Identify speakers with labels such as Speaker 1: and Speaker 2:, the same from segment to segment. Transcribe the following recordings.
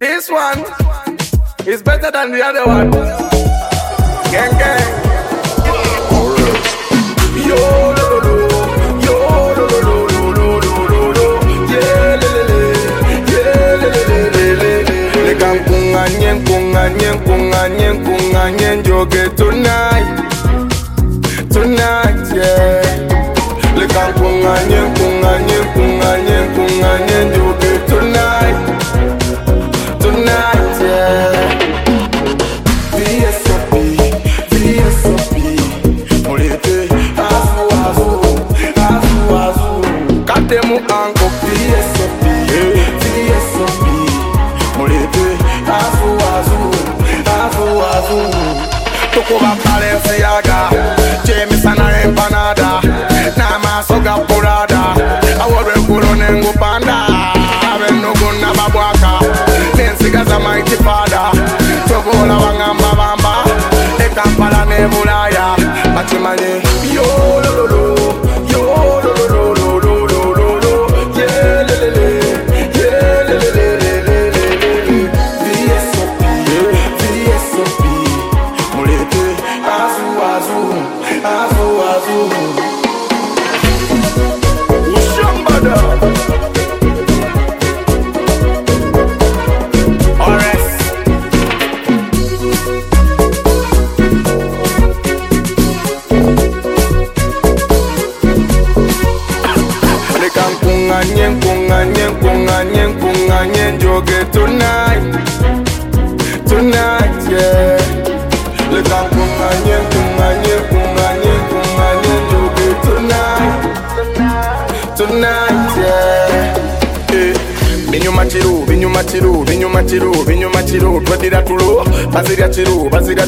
Speaker 1: This one is better than the other one. Gang gang. Yo lo lo lo, yo lo lo lo lo lo lo lo, yeah le le le, yeah le le le le le. Le can kunganyen joge tonight, yeah. Le can kunganyen joge tonight, yeah. VSOP, molete, azu, katemu anko. VSOP, molete, azu. Tukuba Balenciaga, James and empanada, Nama soga purada, Awore Kuronengu panda, Avenuguna babwaka, Nensigaza mighty father, Togola wangamba bamba, Ekampala nebulaya, Batimane, yo lo lo lo, yo lo lo lo lo lo lo lo, yeah le le le, yeah le le le le le le. VSOP, molete, azu. Ushambada. RS. Le can kunganyen joge tonight, yeah. Le can kunganyen joge tonight, yeah. Binyumachiru, twadira tulo, bazira chiru,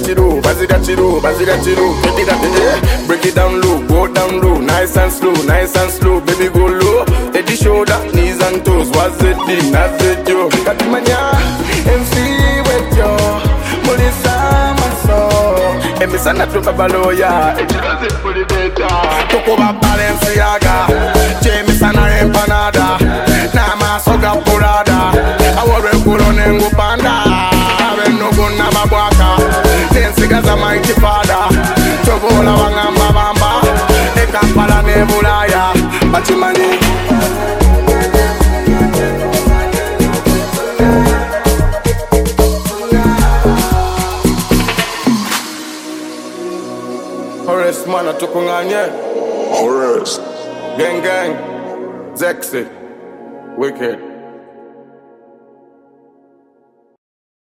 Speaker 1: break it down low, go down low, nice and slow, baby go low, steady shoulder, knees and toes, what's it deep, that's it yo, katimanya, MC with yo, Molisa maso, emisana tu babaloya, that's it for the data, Tukuba Balenciaga, James and empanada, Nama soga purada, Awore Kuronengu panda, Avenuguna babwaka, Nensigaza mighty father, Togola wangamba bamba, Ekampala nebulaya, Batimani. Horace mana tukunganye, Horace, gang, Zexy, wicked.